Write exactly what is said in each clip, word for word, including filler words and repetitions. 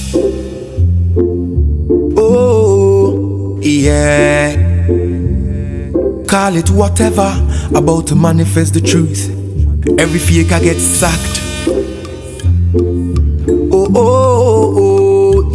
Oh, yeah. Call it whatever, about to manifest the truth. Every fake I get sacked. Oh, oh, oh,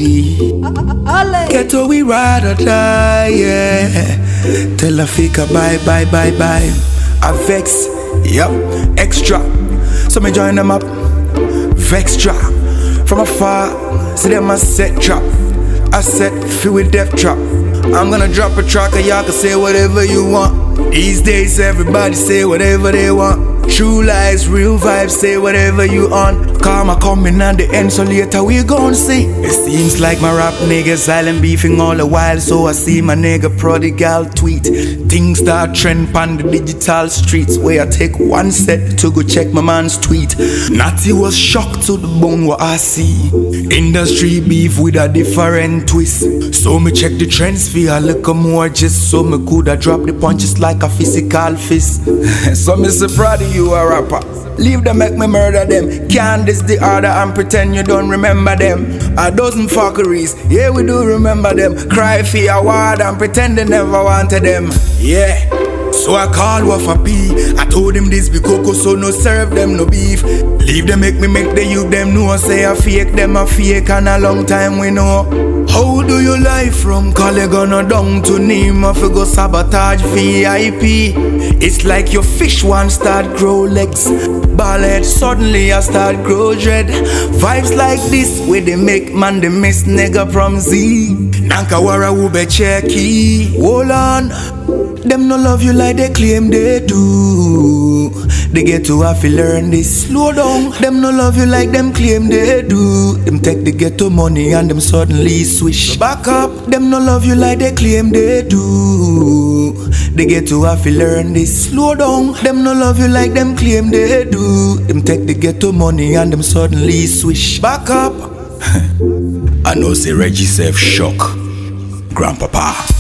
yeah. Ghetto we ride or die, yeah. Tell a faker bye, bye, bye, bye. I vex, yup, extra. So me join them up, vextra. From afar, see them a set trap. I set feel with death trap. I'm gonna drop a track and y'all can say whatever you want. These days everybody say whatever they want. True lies, real vibes, say whatever you on. Karma coming at the end, so later we gon' see. It seems like my rap niggas silent beefing all the while. So I see my nigga prodigal tweet. Things start trend on the digital streets, where I take one set to go check my man's tweet. Natty was shocked to the bone what I see. Industry beef with a different twist. So me check the trends for a little more, just so me coulda drop the punches like a physical fist. So me so proud of you a rapper. Leave them, make me murder them. Can't diss the order and pretend you don't remember them. A dozen fuckeries, yeah we do remember them. Cry for your word and pretend they never wanted them. Yeah. So I called Wafa P. I told him this be cocoa, so no serve them no beef. Leave them, make me make the youth them know. Say I fake them a fake and a long time we know. How do you lie from Collegon down to Nima for go sabotage V I P? It's like your fish one start grow legs, ballhead suddenly I start grow dread. Vibes like this where they make man they miss nigga from Z. Nankawara ube checky. Hold on. Them no love you like they claim they do. They get to have to learn this. Slow down. Them no love you like them claim they do. Them take the ghetto money and them suddenly swish. Back up. Them no love you like they claim they do. They get to have to learn this. Slow down. Them no love you like them claim they do. Them take the ghetto money and them suddenly swish. Back up. I know say Reggie self shock. Grandpapa.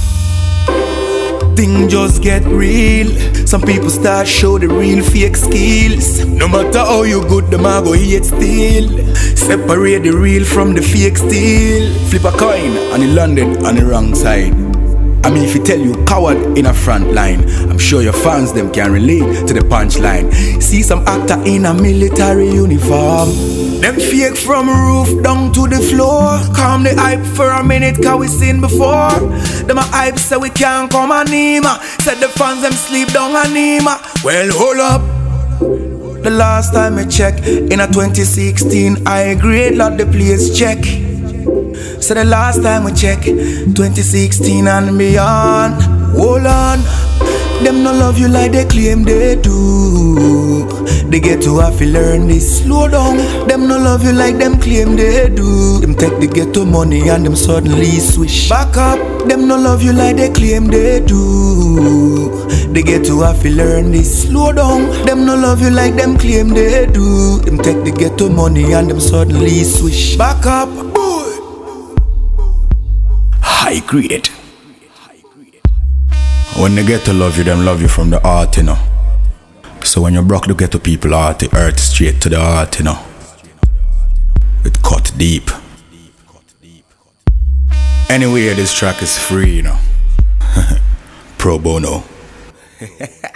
Thing just get real. Some people start show the real fake skills. No matter how you good, them a go hate still. Separate the real from the fake still. Flip a coin and it landed on the wrong side. I mean if you tell you coward in a front line, I'm sure your fans them can relate to the punchline. See some actor in a military uniform. Them fake from roof down to the floor. Calm the hype for a minute cause we seen before. Them a hype say we can't come anima. Said the fans them sleep down anima. Well hold up. The last time I check in a twenty sixteen I grade lot the place check. So the last time we check twenty sixteen and beyond. Hold on. Them no love you like they claim they do. They get to have to learn this. Slow down. Them no love you like them claim they do. Them take the ghetto money and them suddenly swish. Back up. Them no love you like they claim they do. They get to have to learn this. Slow down. Them no love you like them claim they do. Them take the ghetto money and them suddenly swish. Back up. Boy. High grade. When they get to love you, them love you from the heart, you know. So when you broke the ghetto people heart, it hurt straight to the heart, you know. It cut deep. Anyway, this track is free, you know. Pro bono.